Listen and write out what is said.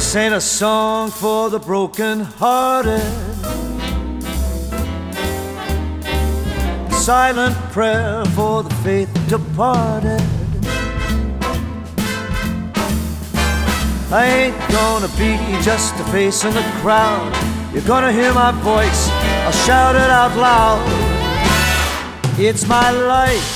This ain't a song for the broken-hearted. Silent prayer for the faith departed. I ain't gonna be just a face in the crowd. You're gonna hear my voice, I'll shout it out loud. It's my life.